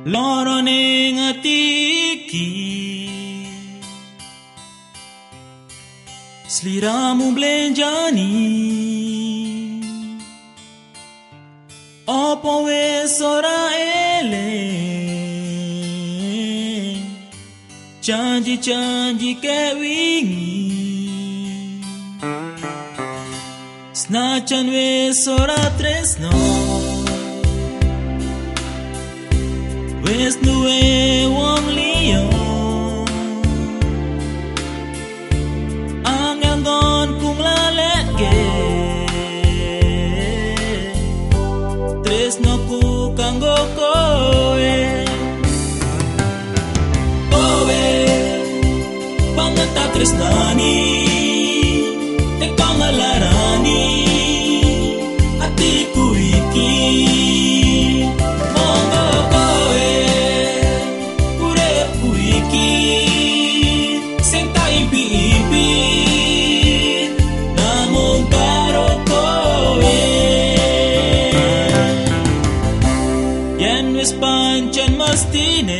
Loro ning ati iki sliramu blenjani opo wis ora eling janji-janji kewingi senajan wis ora tresno wis duwe wong liya angel gon kum laleke tresno ku kanggo kowe banget tak tresnani teko ngalarani atiku iki pancen mestine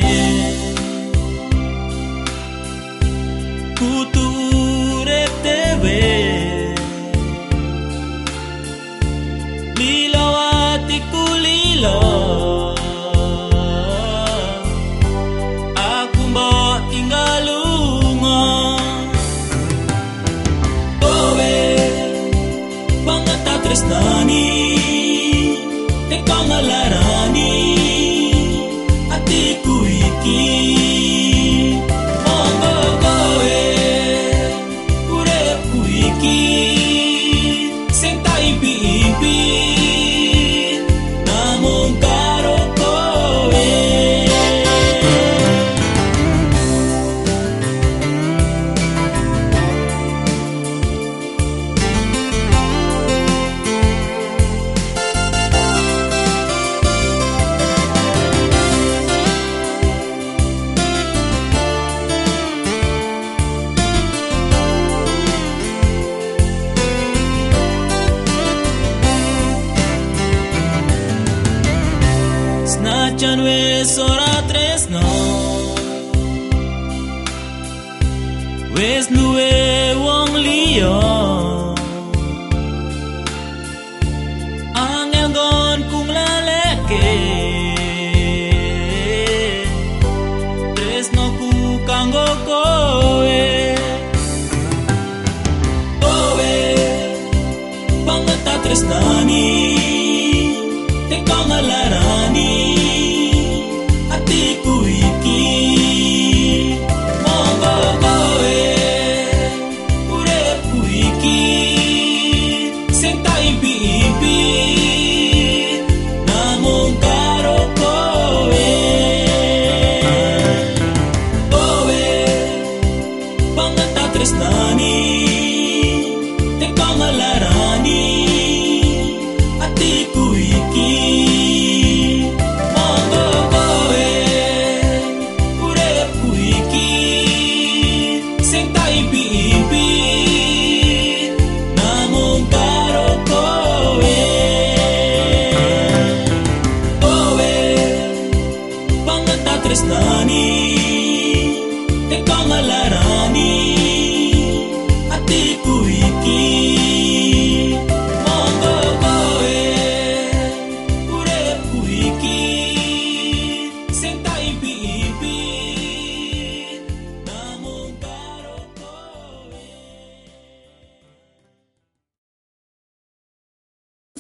kudu urip dhewe lilo atiku lilo aku mbok tinggal lunga kowe banget tak tresnani teko ngalarani atiku iki monggo kowe uripku iki sing tak impi-impi namung karo kowe senajan wis ora tresno wis duwe wong liya angel gon kum laleke tresno ku kanggo kowe banget tak tresnani teko ngalarani atiku iki monggo kowe uripku iki sing tak impi-impi namung karo kowe banget tak tresnani teko ngalarani